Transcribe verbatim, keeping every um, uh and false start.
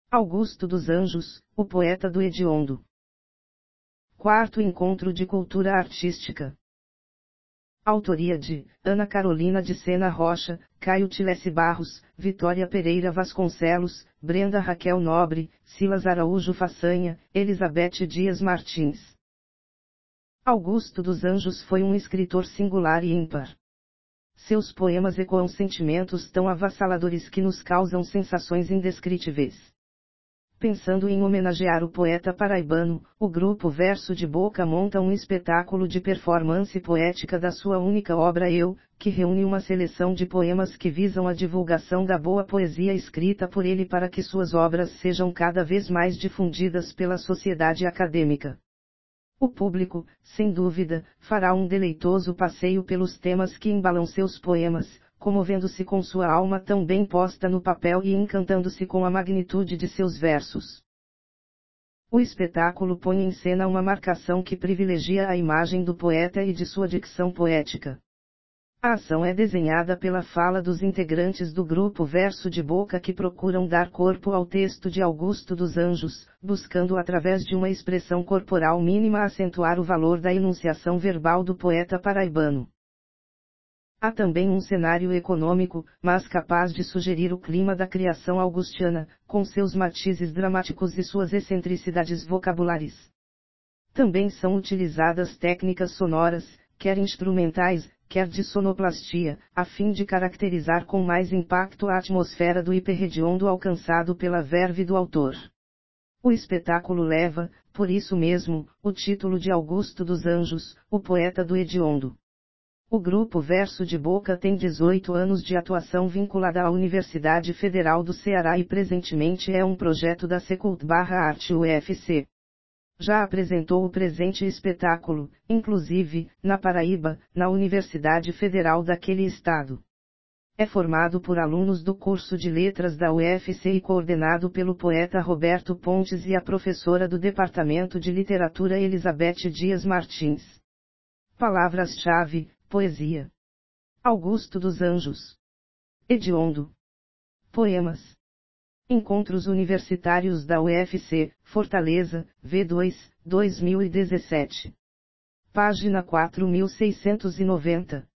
Augusto dos Anjos, o poeta do Hediondo. Quarto Encontro de Cultura Artística. Autoria de Ana Carolina de Sena Rocha, Caio Tilesse Barros, Vitória Pereira Vasconcelos, Brenda Raquel Nobre, Silas Araújo Façanha, Elizabeth Dias Martins. Augusto dos Anjos foi um escritor singular e ímpar. Seus poemas ecoam sentimentos tão avassaladores que nos causam sensações indescritíveis. Pensando em homenagear o poeta paraibano, o grupo Verso de Boca monta um espetáculo de performance poética da sua única obra Eu, que reúne uma seleção de poemas que visam a divulgação da boa poesia escrita por ele para que suas obras sejam cada vez mais difundidas pela sociedade acadêmica. O público, sem dúvida, fará um deleitoso passeio pelos temas que embalam seus poemas, comovendo-se com sua alma tão bem posta no papel e encantando-se com a magnitude de seus versos. O espetáculo põe em cena uma marcação que privilegia a imagem do poeta e de sua dicção poética. A ação é desenhada pela fala dos integrantes do grupo Verso de Boca que procuram dar corpo ao texto de Augusto dos Anjos, buscando através de uma expressão corporal mínima acentuar o valor da enunciação verbal do poeta paraibano. Há também um cenário econômico, mas capaz de sugerir o clima da criação augustiana, com seus matizes dramáticos e suas excentricidades vocabulares. Também são utilizadas técnicas sonoras, quer instrumentais, quer de sonoplastia, a fim de caracterizar com mais impacto a atmosfera do hiperhediondo alcançado pela verve do autor. O espetáculo leva, por isso mesmo, o título de Augusto dos Anjos, o poeta do Hediondo. O grupo Verso de Boca tem dezoito anos de atuação vinculada à Universidade Federal do Ceará e presentemente é um projeto da Secult/Arte U F C. Já apresentou o presente espetáculo, inclusive, na Paraíba, na Universidade Federal daquele estado. É formado por alunos do curso de Letras da U F C e coordenado pelo poeta Roberto Pontes e a professora do Departamento de Literatura Elizabeth Dias Martins. Palavras-chave: poesia. Augusto dos Anjos. Hediondo. Poemas. Encontros Universitários da U F C, Fortaleza, V dois, dois mil e dezessete. Página quatro mil seiscentos e noventa.